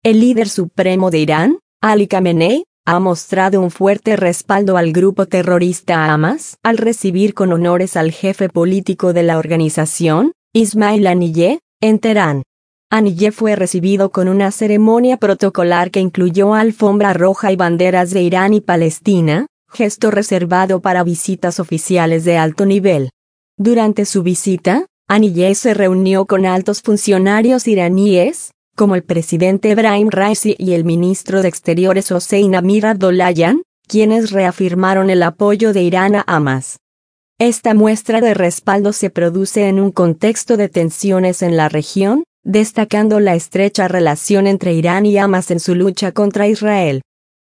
El líder supremo de Irán, Ali Khamenei, ha mostrado un fuerte respaldo al grupo terrorista Hamas al recibir con honores al jefe político de la organización, Ismail Haniyeh, en Teherán. Haniyeh fue recibido con una ceremonia protocolar que incluyó alfombra roja y banderas de Irán y Palestina, gesto reservado para visitas oficiales de alto nivel. Durante su visita, Haniyeh se reunió con altos funcionarios iraníes, como el presidente Ebrahim Raisi y el ministro de Exteriores Hossein Amir Abdollahian, quienes reafirmaron el apoyo de Irán a Hamas. Esta muestra de respaldo se produce en un contexto de tensiones en la región, destacando la estrecha relación entre Irán y Hamas en su lucha contra Israel.